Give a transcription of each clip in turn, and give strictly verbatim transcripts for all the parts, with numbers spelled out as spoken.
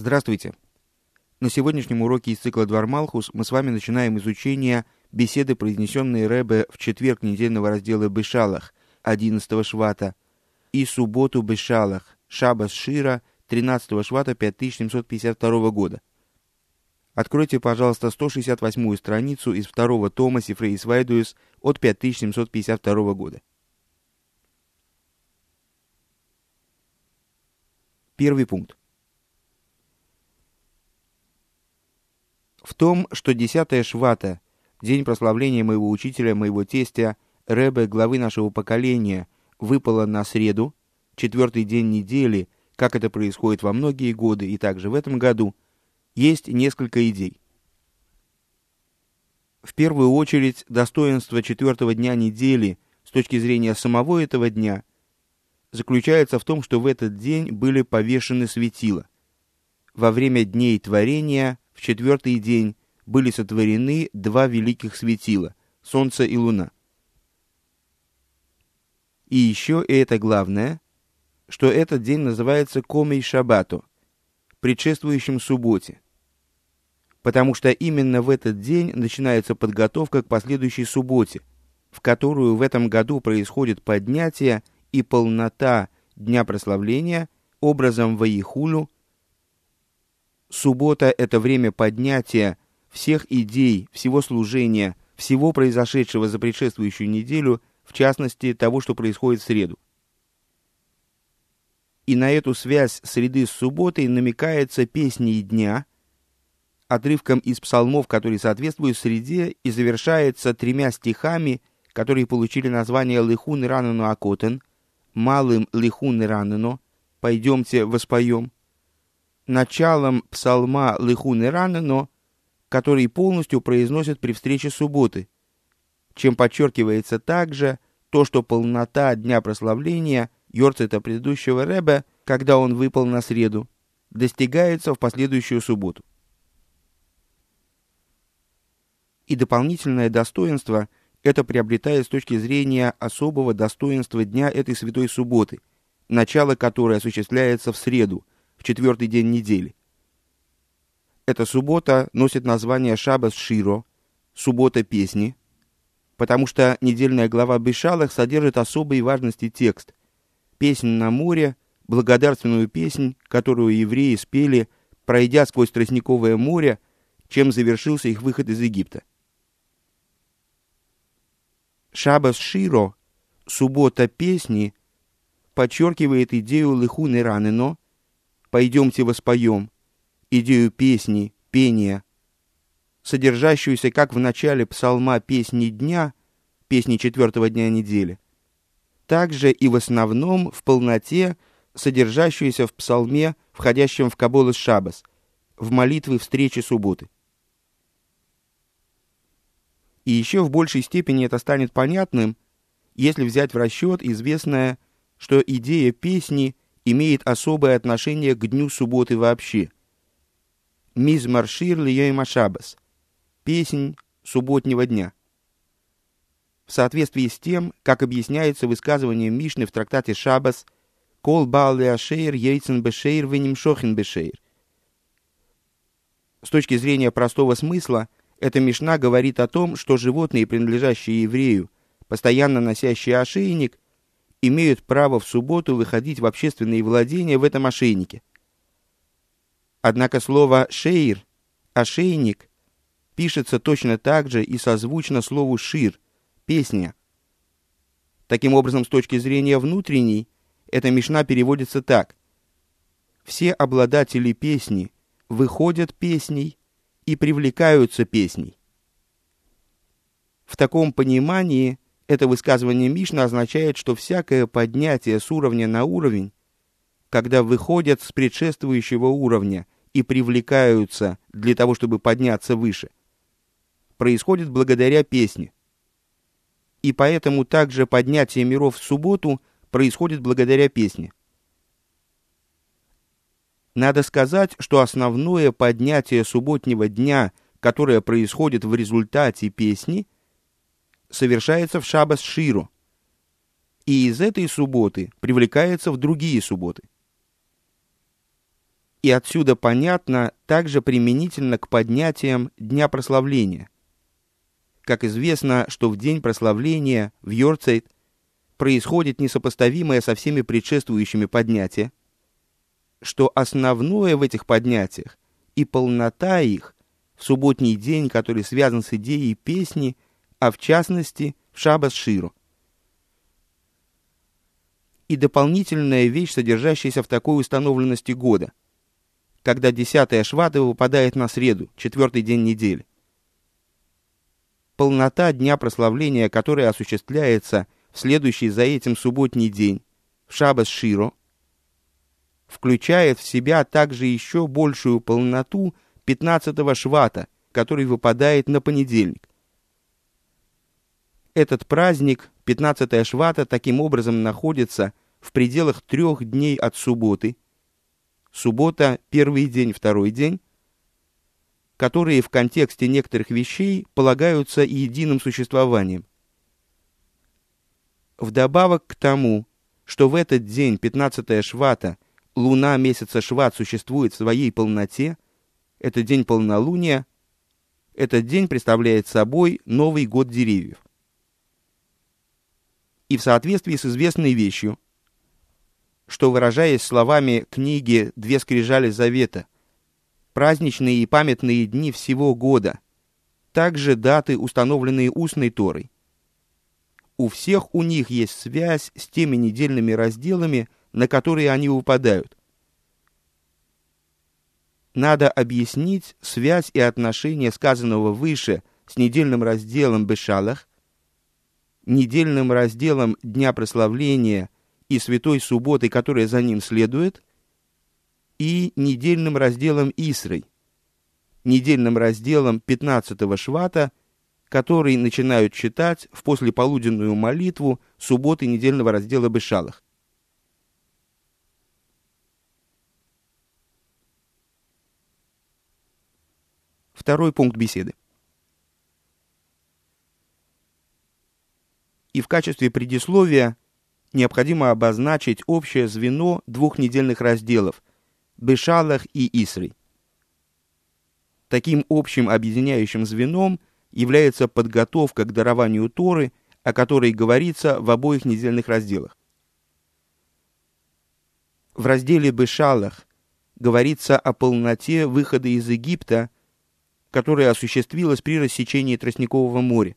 Здравствуйте! На сегодняшнем уроке из цикла «Двор Малхус» мы с вами начинаем изучение беседы, произнесенные Ребе в четверг недельного раздела Бешалах, одиннадцатого швата, и субботу Бешалах, Шабас Шира, тринадцатого швата пять тысяч семьсот пятьдесят второго года. Откройте, пожалуйста, сто шестьдесят восьмую страницу из второго тома Сифрей Свайдуис от пять тысяч семьсот пятьдесят второго года. Первый пункт. В том, что десятое швата, день прославления моего учителя, моего тестя, Ребе, главы нашего поколения, выпало на среду, четвертый день недели, как это происходит во многие годы и также в этом году, есть несколько идей. В первую очередь, достоинство четвертого дня недели с точки зрения самого этого дня заключается в том, что в этот день были повешены светила. Во время дней творения в четвертый день были сотворены два великих светила — Солнце и Луна. И еще, и это главное, что этот день называется Комей Шаббату, предшествующим субботе, потому что именно в этот день начинается подготовка к последующей субботе, в которую в этом году происходит поднятие и полнота Дня прославления образом Ваихулю. Суббота — это время поднятия всех идей, всего служения, всего произошедшего за предшествующую неделю, в частности, того, что происходит в среду. И на эту связь среды с субботой намекается песней дня, отрывком из псалмов, который соответствует среде, и завершается тремя стихами, которые получили название «Лихун ранену акотен», «Малым лихун ранену», «Пойдемте воспоем», началом псалма «Лихун ранену», который полностью произносят при встрече субботы, чем подчеркивается также то, что полнота Дня прославления Йорцейта предыдущего Ребе, когда он выпал на среду, достигается в последующую субботу. И дополнительное достоинство это приобретает с точки зрения особого достоинства дня этой святой субботы, начало которой осуществляется в среду, в четвертый день недели. Эта суббота носит название Шабас Широ, суббота песни, потому что недельная глава Бешалах содержит особой важности текст, песнь на море, благодарственную песнь, которую евреи спели, пройдя сквозь тростниковое море, чем завершился их выход из Египта. Шабас Широ, суббота песни, подчеркивает идею Лихун ранено, «Пойдемте воспоем», идею песни, пения, содержащуюся как в начале псалма песни дня, песни четвертого дня недели, также и в основном в полноте, содержащуюся в псалме, входящем в Каболос Шабас, в молитвы встречи субботы. И еще в большей степени это станет понятным, если взять в расчет известное, что идея песни имеет особое отношение к дню субботы вообще. Мизмар шир льёйма шабас, песнь субботнего дня. В соответствии с тем, как объясняется высказыванием Мишны в трактате Шабас «Кол баал леашейр ейцен бешейр веним шохин бешейр». С точки зрения простого смысла, эта Мишна говорит о том, что животные, принадлежащие еврею, постоянно носящие ошейник, имеют право в субботу выходить в общественные владения в этом ошейнике. Однако слово «шейр» — «ошейник» пишется точно так же и созвучно слову «шир» — «песня». Таким образом, с точки зрения внутренней, эта Мишна переводится так: «Все обладатели песни выходят песней и привлекаются песней». В таком понимании это высказывание Мишны означает, что всякое поднятие с уровня на уровень, когда выходят с предшествующего уровня и привлекаются для того, чтобы подняться выше, происходит благодаря песне. И поэтому также поднятие миров в субботу происходит благодаря песне. Надо сказать, что основное поднятие субботнего дня, которое происходит в результате песни, совершается в Шабас Широ, и из этой субботы привлекается в другие субботы. И отсюда понятно также применительно к поднятиям Дня прославления. Как известно, что в день прославления, в Йорцейт, происходит несопоставимое со всеми предшествующими поднятия, что основное в этих поднятиях и полнота их в субботний день, который связан с идеей песни, а в частности в Шаббат Ширу. И дополнительная вещь, содержащаяся в такой установленности года, когда десятая швата выпадает на среду, четвертый день недели. Полнота дня прославления, которая осуществляется в следующий за этим субботний день, в Шаббат Широ, включает в себя также еще большую полноту пятнадцатого швата, который выпадает на понедельник. Этот праздник, пятнадцатая швата, таким образом находится в пределах трех дней от субботы. Суббота – первый день, второй день, которые в контексте некоторых вещей полагаются единым существованием. Вдобавок к тому, что в этот день, пятнадцатая швата, луна месяца Шват существует в своей полноте, это день полнолуния, этот день представляет собой Новый год деревьев. И в соответствии с известной вещью, что, выражаясь словами книги «Две скрижали завета», праздничные и памятные дни всего года, также даты, установленные устной Торой. У всех у них есть связь с теми недельными разделами, на которые они выпадают. Надо объяснить связь и отношение сказанного выше с недельным разделом Бешалах, недельным разделом Дня прославления и Святой Субботы, которая за ним следует, и недельным разделом Исрой, недельным разделом пятнадцатого швата, который начинают читать в послеполуденную молитву субботы недельного раздела Бешалах. Второй пункт беседы. И в качестве предисловия необходимо обозначить общее звено двух недельных разделов Бешалах и Исрой. Таким общим объединяющим звеном является подготовка к дарованию Торы, о которой говорится в обоих недельных разделах. В разделе Бешалах говорится о полноте выхода из Египта, которая осуществилась при рассечении Тростникового моря.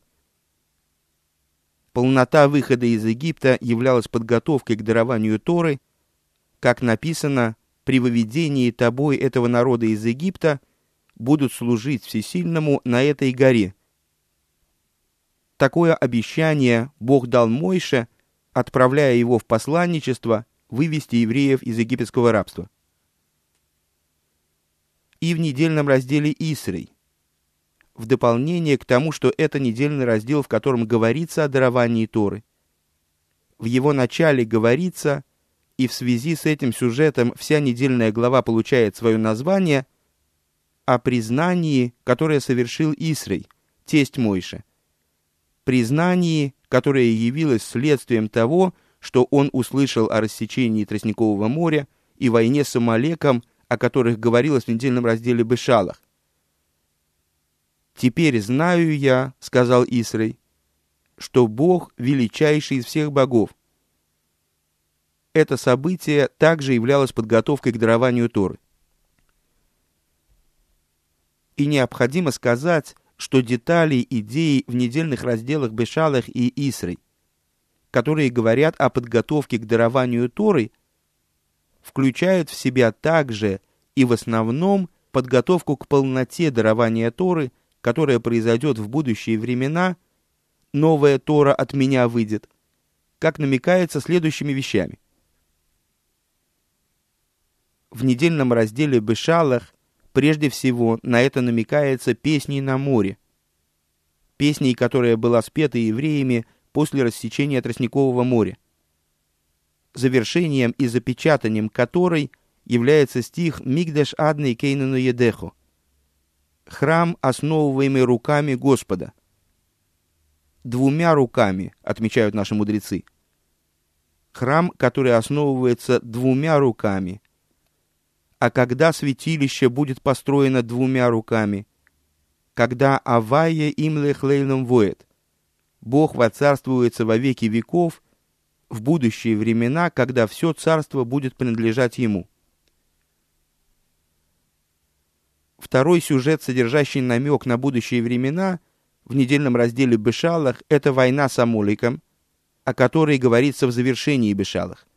Полнота выхода из Египта являлась подготовкой к дарованию Торы, как написано: «При выведении тобой этого народа из Египта будут служить Всесильному на этой горе». Такое обещание Бог дал Мойше, отправляя его в посланничество вывести евреев из египетского рабства. И в недельном разделе Исрой, в дополнение к тому, что это недельный раздел, в котором говорится о даровании Торы. В его начале говорится, и в связи с этим сюжетом вся недельная глава получает свое название, о признании, которое совершил Исрой, тесть Мойше. Признании, которое явилось следствием того, что он услышал о рассечении Тростникового моря и войне с Амалеком, о которых говорилось в недельном разделе Бешалах. «Теперь знаю я, — сказал Исрой, — что Бог величайший из всех богов». Это событие также являлось подготовкой к дарованию Торы. И необходимо сказать, что детали идеи в недельных разделах Бешалах и Исрой, которые говорят о подготовке к дарованию Торы, включают в себя также и в основном подготовку к полноте дарования Торы, которая произойдет в будущие времена, новая Тора от меня выйдет, как намекается следующими вещами. В недельном разделе Бешалах прежде всего на это намекается песней на море, песней, которая была спета евреями после рассечения Тростникового моря, завершением и запечатанием которой является стих «Мигдаш адный кейнану едехо» — «Храм, основываемый руками Господа». Двумя руками, отмечают наши мудрецы. Храм, который основывается двумя руками, А когда святилище будет построено двумя руками? Когда Авая им лехлейлом воет? Бог воцарствуется во веки веков, в будущие времена, когда все царство будет принадлежать Ему. Второй сюжет, содержащий намек на будущие времена, в недельном разделе Бешалах, это война с Амоликом, о которой говорится в завершении Бешалах.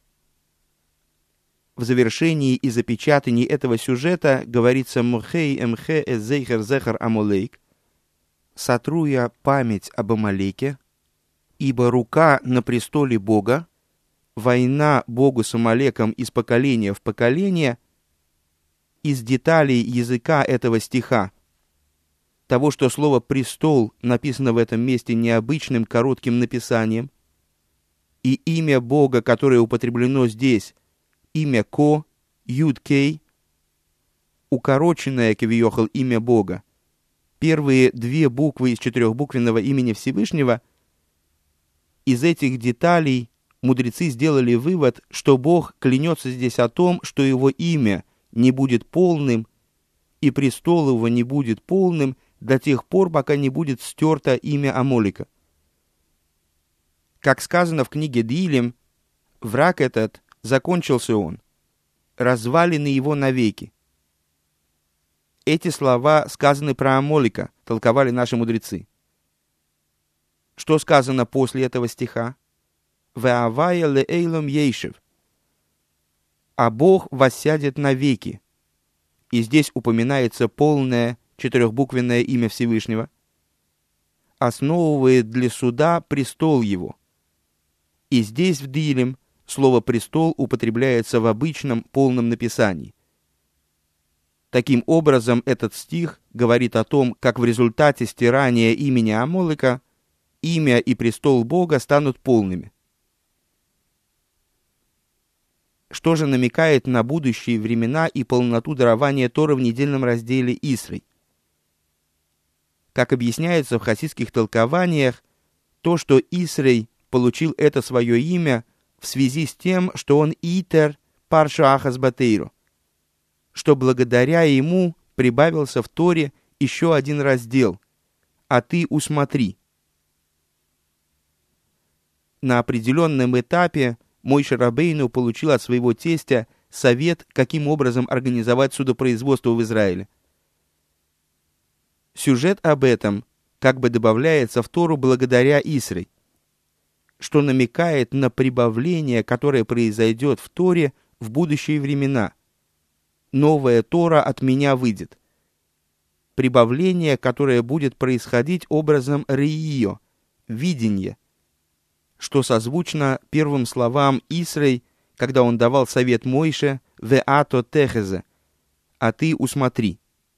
В завершении и запечатании этого сюжета говорится «Мухей эмхе эзейхер зехар Амолейк», «Сотру я память об Амалеке, ибо рука на престоле Бога, война Богу с Амалеком из поколения в поколение». Из деталей языка этого стиха, того, что слово «престол» написано в этом месте необычным коротким написанием, и имя Бога, которое употреблено здесь, имя Ко, Юд-Кей, укороченное кавиохал имя Бога, первые две буквы из четырехбуквенного имени Всевышнего, из этих деталей мудрецы сделали вывод, что Бог клянется здесь о том, что его имя не будет полным, и престол его не будет полным до тех пор, пока не будет стерто имя Амолика. Как сказано в книге Дилем, враг этот, закончился он, развалины его навеки. Эти слова сказаны про Амолика, толковали наши мудрецы. Что сказано после этого стиха? «Веавая леэйлом ейшев», а Бог воссядет навеки. И здесь упоминается полное четырехбуквенное имя Всевышнего. Основывает для суда престол его. И здесь в Дилем слово «престол» употребляется в обычном полном написании. Таким образом, этот стих говорит о том, как в результате стирания имени Амолика имя и престол Бога станут полными. Что же намекает на будущие времена и полноту дарования Торы в недельном разделе Исрой? Как объясняется в хасидских толкованиях, то, что Исрой получил это свое имя в связи с тем, что он Итер Паршу Ахас Батейру, что благодаря ему прибавился в Торе еще один раздел «А ты усмотри». На определенном этапе Мойше Рабейну получил от своего тестя совет, каким образом организовать судопроизводство в Израиле. Сюжет об этом как бы добавляется в Тору благодаря Исрой, что намекает на прибавление, которое произойдет в Торе в будущие времена. Новая Тора от меня выйдет. Прибавление, которое будет происходить образом реио, видения, что созвучно первым словам Исрой, когда он давал совет Мойше «Веато техезе», «А ты усмотри».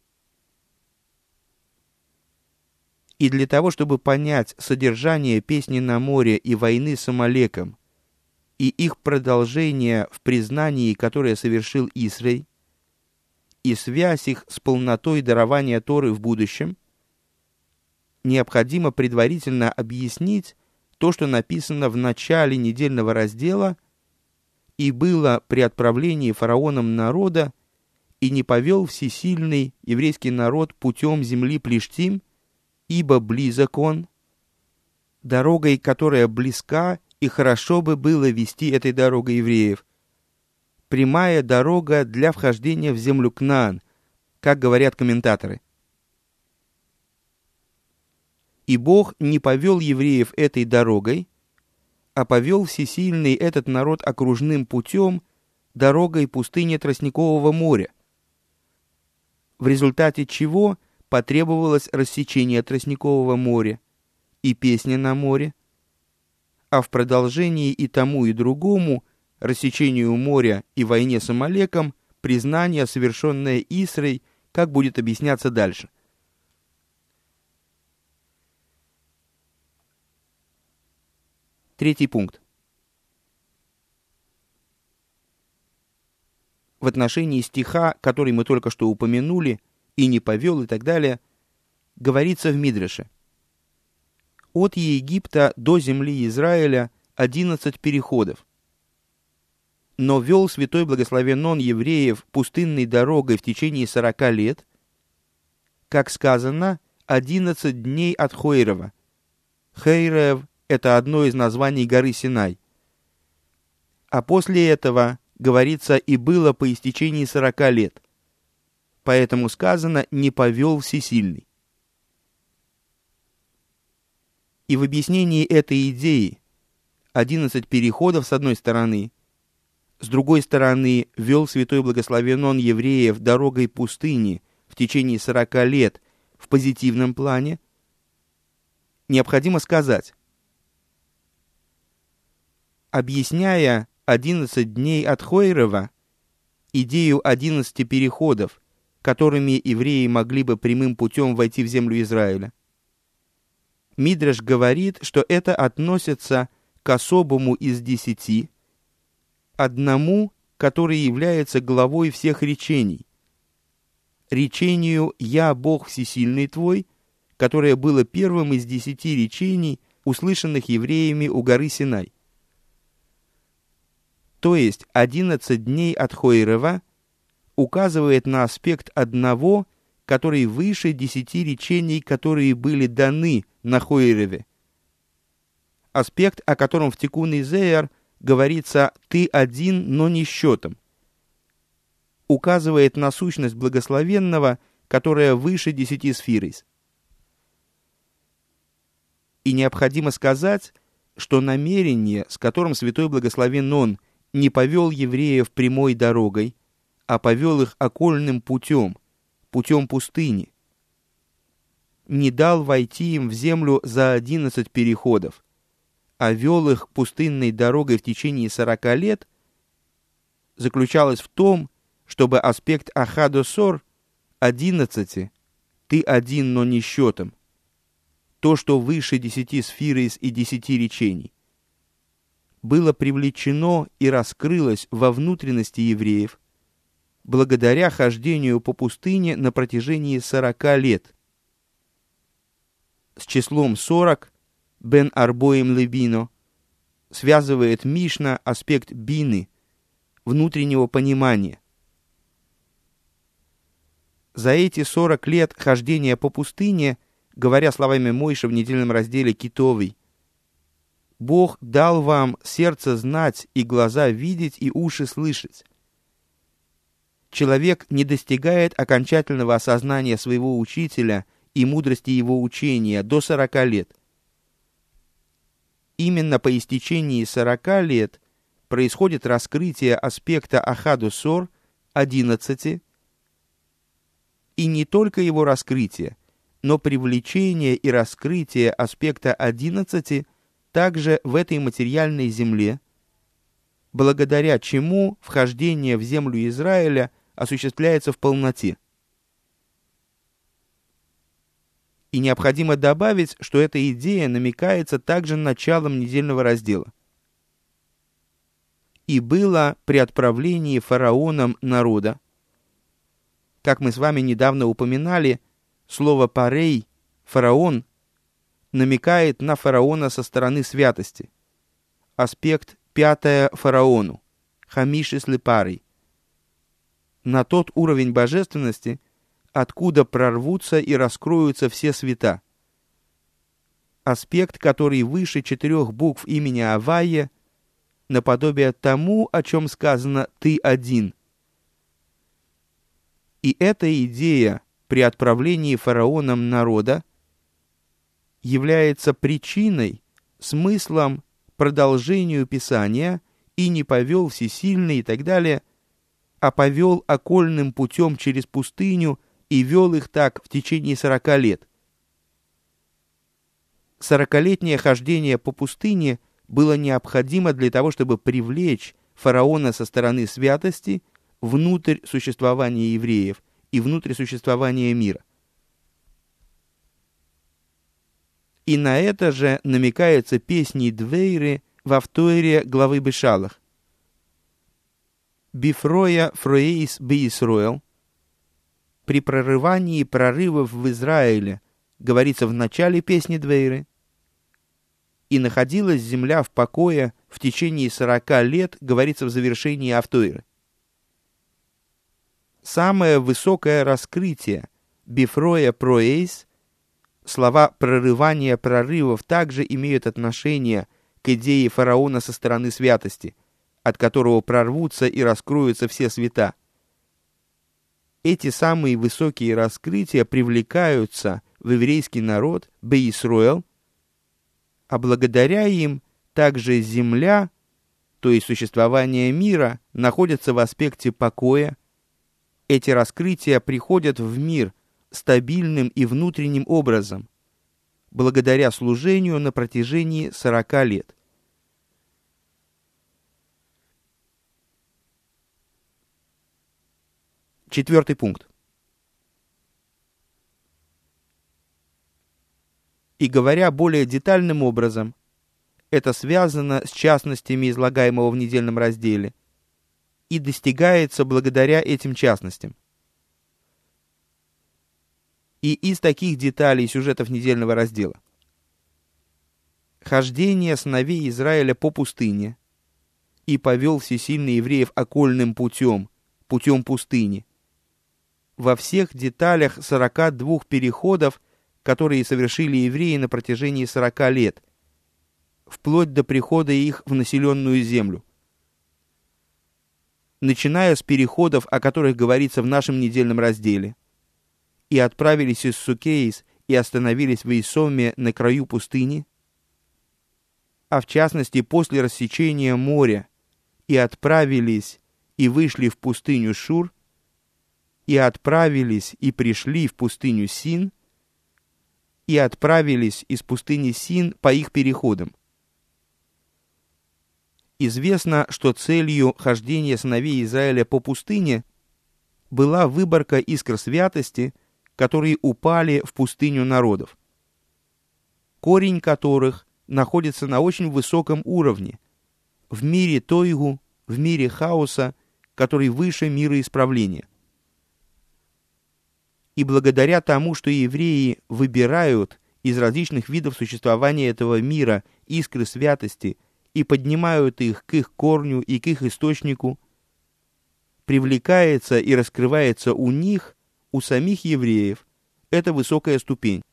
И для того, чтобы понять содержание песни на море и войны с Амалеком, и их продолжение в признании, которое совершил Исрой, и связь их с полнотой дарования Торы в будущем, необходимо предварительно объяснить то, что написано в начале недельного раздела «И было при отправлении фараоном народа, и не повел всесильный еврейский народ путем земли Плештим, ибо близок он, дорогой, которая близка, и хорошо бы было вести этой дорогой евреев, прямая дорога для вхождения в землю Кнаан», как говорят комментаторы. И Бог не повел евреев этой дорогой, а повел всесильный этот народ окружным путем, дорогой пустыни Тростникового моря, в результате чего потребовалось рассечение Тростникового моря и песня на море, а в продолжении и тому, и другому, рассечению моря и войне с Амалеком, признание, совершенное Исрой, как будет объясняться дальше. Третий пункт. В отношении стиха, который мы только что упомянули, и не повел и так далее, говорится в Мидреше. От Египта до земли Израиля одиннадцать переходов. но вел святой благословен он евреев пустынной дорогой в течение сорока лет, как сказано, одиннадцать дней от Хойрова. Хейрев — это одно из названий горы Синай. А после этого, говорится, и было по истечении сорока лет. Поэтому сказано «не повел всесильный». И в объяснении этой идеи одиннадцать переходов с одной стороны, с другой стороны вел святой благословен он евреев дорогой пустыни в течение сорока лет в позитивном плане, необходимо сказать, объясняя одиннадцать дней от Хойрова, идею одиннадцати переходов, которыми евреи могли бы прямым путем войти в землю Израиля, Мидраш говорит, что это относится к особому из десяти, одному, который является главой всех речений, речению «Я Бог всесильный твой», которое было первым из десяти речений, услышанных евреями у горы Синай. То есть одиннадцать дней от Хойрова указывает на аспект одного, который выше десяти речений, которые были даны на Хойреве. Аспект, о котором в Тикун Зеар говорится «ты один, но не счетом», указывает на сущность благословенного, которая выше десяти сфирис. И необходимо сказать, что намерение, с которым святой благословен он не повел евреев прямой дорогой, а повел их окольным путем, путем пустыни, не дал войти им в землю за одиннадцать переходов, а вел их пустынной дорогой в течение сорока лет, заключалось в том, чтобы аспект Ахадосор одиннадцати, ты один, но не счетом, то, что выше десяти сфирис и десяти речений, было привлечено и раскрылось во внутренности евреев благодаря хождению по пустыне на протяжении сорока лет. С числом сорок Бен Арбоим Лебино связывает Мишна аспект бины, внутреннего понимания. За эти сорок лет хождения по пустыне, говоря словами Мойши в недельном разделе Китовый, Бог дал вам сердце знать и глаза видеть и уши слышать. Человек не достигает окончательного осознания своего учителя и мудрости его учения до сорока лет. Именно по истечении сорока лет происходит раскрытие аспекта Ахадусор одиннадцати, и не только его раскрытие, но привлечение и раскрытие аспекта одиннадцати также в этой материальной земле, благодаря чему вхождение в землю Израиля осуществляется в полноте. И необходимо добавить, что эта идея намекается также началом недельного раздела. «И было при отправлении фараоном народа». Как мы с вами недавно упоминали, слово «парей», «фараон», намекает на фараона со стороны святости. Аспект пятое фараону, хамишис лепарей. На тот уровень божественности, откуда прорвутся и раскроются все света. Аспект, который выше четырех букв имени Авайе, наподобие тому, о чем сказано «ты один». И эта идея при отправлении фараоном народа является причиной, смыслом, продолжению Писания «и не повел всесильный» и так далее, а повел окольным путем через пустыню и вел их так в течение сорока лет. Сорокалетнее хождение по пустыне было необходимо для того, чтобы привлечь фараона со стороны святости внутрь существования евреев и внутрь существования мира. И на это же намекается песней Двейры во вторе главы Бешалах. «Бифроя фроэйс беисроэл» при прорывании прорывов в Израиле, говорится в начале песни Двейры, И находилась земля в покое в течение сорока лет, говорится в завершении Автойры. Самое высокое раскрытие бифроя проэйс, слова прорывания прорывов также имеют отношение к идее фараона со стороны святости, от которого прорвутся и раскроются все света. Эти самые высокие раскрытия привлекаются в еврейский народ, Бе-Исроэл, а благодаря им также земля, то есть существование мира, находится в аспекте покоя. Эти раскрытия приходят в мир стабильным и внутренним образом, благодаря служению на протяжении сорока лет. Четвертый пункт. И говоря более детальным образом, это связано с частностями излагаемого в недельном разделе и достигается благодаря этим частностям. И из таких деталей сюжетов недельного раздела: хождение сыновей Израиля по пустыне, и повел всесильный евреев окольным путем, путем пустыни, во всех деталях сорока двух переходов, которые совершили евреи на протяжении сорока лет, вплоть до прихода их в населенную землю. Начиная с переходов, о которых говорится в нашем недельном разделе, и отправились из Сукеис и остановились в Исоме на краю пустыни, а в частности после рассечения моря, и отправились и вышли в пустыню Шур, и отправились и пришли в пустыню Син, и отправились из пустыни Син по их переходам. Известно, что целью хождения сыновей Израиля по пустыне была выборка искр святости, которые упали в пустыню народов, корень которых находится на очень высоком уровне, в мире тойгу, в мире хаоса, который выше мира исправления. И благодаря тому, что евреи выбирают из различных видов существования этого мира искры святости и поднимают их к их корню и к их источнику, привлекается и раскрывается у них, у самих евреев, эта высокая ступень.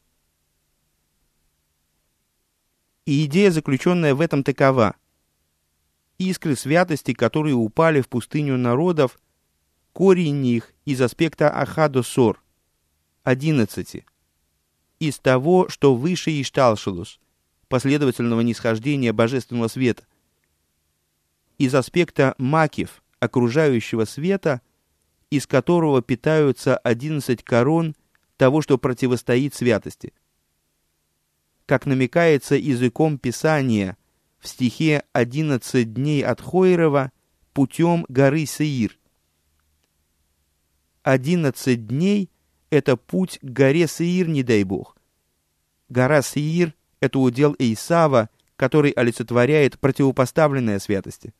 И идея, заключенная в этом, такова: искры святости, которые упали в пустыню народов, корень их из аспекта Ахадосор, одиннадцати, из того, что выше Ишталшелус, последовательного нисхождения божественного света, из аспекта Макив, окружающего света, из которого питаются одиннадцать корон того, что противостоит святости. Как намекается языком Писания в стихе «одиннадцать дней от Хойрова путем горы Сеир». одиннадцать дней — это путь к горе Сеир, не дай Бог. Гора Сеир — это удел Эйсава, который олицетворяет противопоставленное святости.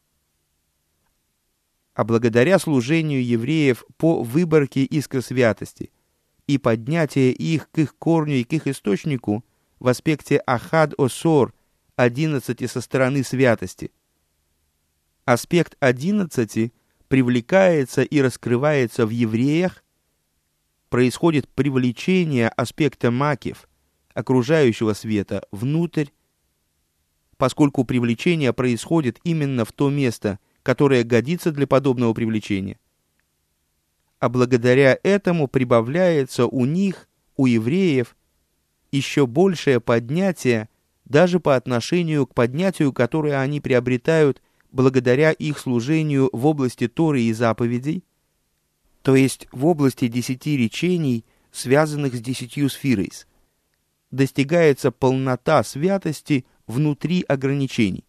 А благодаря служению евреев по выборке искр святости и поднятию их к их корню и к их источнику в аспекте Ахад-Осор, одиннадцати со стороны святости, аспект одиннадцати привлекается и раскрывается в евреях, происходит привлечение аспекта Макив, окружающего света, внутрь, поскольку привлечение происходит именно в то место, которое годится для подобного привлечения. А благодаря этому прибавляется у них, у евреев, еще большее поднятие даже по отношению к поднятию, которое они приобретают благодаря их служению в области Торы и заповедей, то есть в области десяти речений, связанных с десятью сфирейс. Достигается полнота святости внутри ограничений.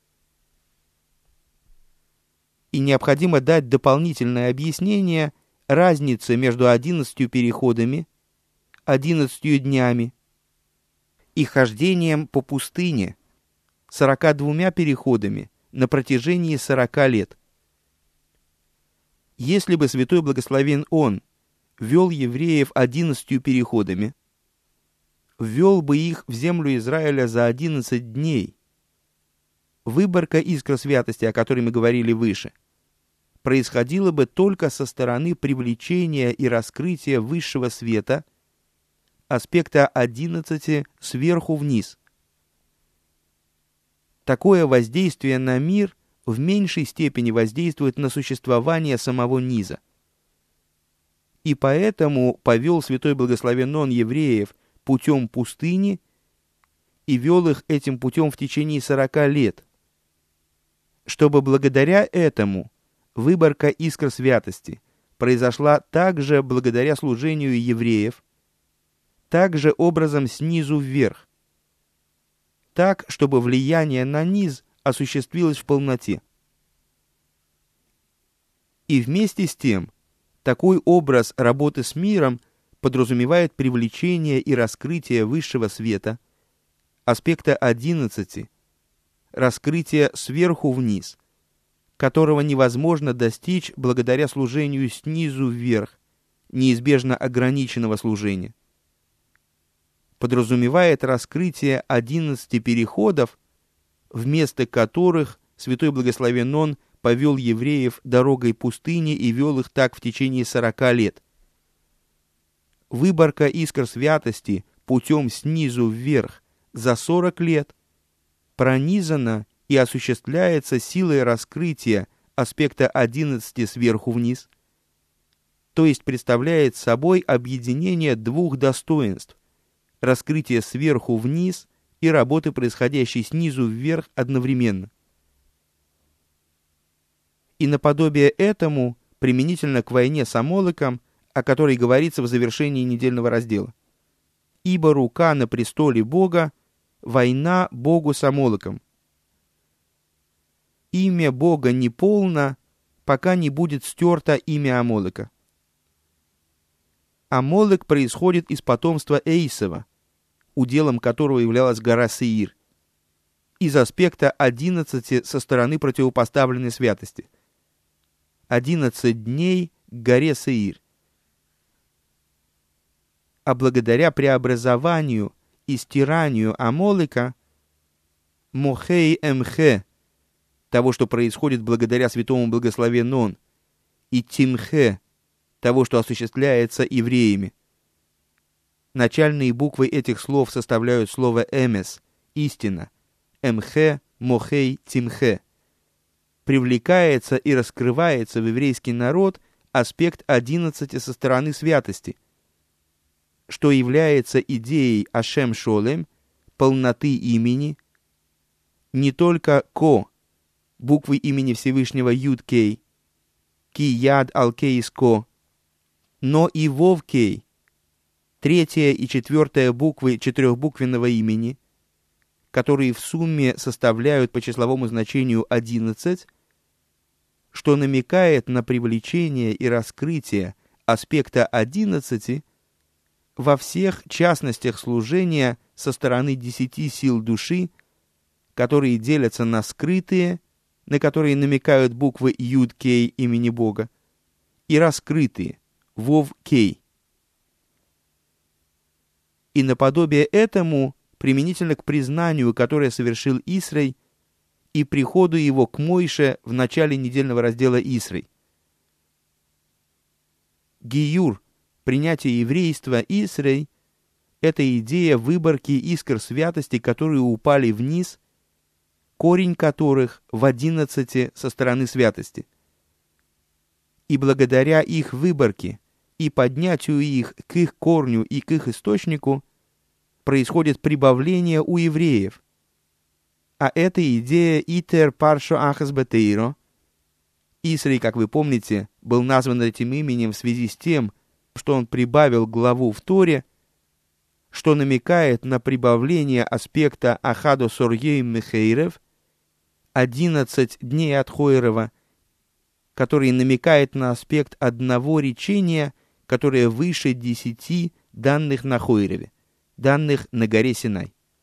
И необходимо дать дополнительное объяснение разницы между одиннадцатью переходами, одиннадцатью днями и хождением по пустыне, сорока двумя переходами на протяжении сорока лет. Если бы Святой Благословен Он вел евреев одиннадцатью переходами, ввел бы их в землю Израиля за одиннадцать дней. Выборка искр святости, о которой мы говорили выше, происходила бы только со стороны привлечения и раскрытия высшего света, аспекта одиннадцати сверху вниз. Такое воздействие на мир в меньшей степени воздействует на существование самого низа. И поэтому повел святой благословен он евреев путем пустыни и вел их этим путем в течение сорока лет, чтобы благодаря этому выборка искр святости произошла также благодаря служению евреев, также образом снизу вверх, так, чтобы влияние на низ осуществилось в полноте. И вместе с тем, такой образ работы с миром подразумевает привлечение и раскрытие высшего света, аспекта одиннадцати, раскрытие сверху вниз, которого невозможно достичь благодаря служению снизу вверх, неизбежно ограниченного служения. Подразумевает раскрытие одиннадцати переходов, вместо которых святой благословен он повел евреев дорогой пустыни и вел их так в течение сорока лет. Выборка искр святости путем снизу вверх за сорок лет пронизана и осуществляется силой раскрытия аспекта одиннадцати сверху вниз, то есть представляет собой объединение двух достоинств – раскрытие сверху вниз и работы, происходящей снизу вверх одновременно. И наподобие этому, применительно к войне с Амолыком, о которой говорится в завершении недельного раздела. «Ибо рука на престоле Бога, война Богу с Амолыком. Имя Бога не полно, пока не будет стерто имя Амолыка». Амолык происходит из потомства Эйсова, уделом которого являлась гора Сеир, из аспекта одиннадцати со стороны противопоставленной святости. Одиннадцать дней к горе Сеир. А благодаря преобразованию и стиранию Амолыка, Мохей Эмхе, того, что происходит благодаря святому благословен он, и Тимхе, того, что осуществляется евреями. Начальные буквы этих слов составляют слово «эмес» — истина, «эмхе», «мохей», «тимхе». Привлекается и раскрывается в еврейский народ аспект одиннадцати со стороны святости, что является идеей Ашем Шолем, полноты имени, не только Ко, буквы имени Всевышнего Юд-Кей, Ки-Яд Ал-Кей-Ко, но и Вов-Кей, третья и четвертая буквы четырехбуквенного имени, которые в сумме составляют по числовому значению одиннадцать, что намекает на привлечение и раскрытие аспекта одиннадцати во всех частностях служения со стороны десяти сил души, которые делятся на скрытые, на которые намекают буквы Юд-Кей имени Бога, и раскрытые, Вов-Кей. И наподобие этому, применительно к признанию, которое совершил Исрей, и приходу его к Мойше в начале недельного раздела Исрей. Гиюр, принятие еврейства Исрей, это идея выборки искр святости, которые упали вниз, корень которых в одиннадцати со стороны святости. И благодаря их выборке и поднятию их к их корню и к их источнику происходит прибавление у евреев. А эта идея «Итер паршо ахас бетейро». Исрей, как вы помните, был назван этим именем в связи с тем, что он прибавил главу в Торе, что намекает на прибавление аспекта «Ахадо сорьей мехейрев», одиннадцать дней от Хойрова, который намекает на аспект одного речения, которое выше десяти данных на Хойреве, данных на горе Синай.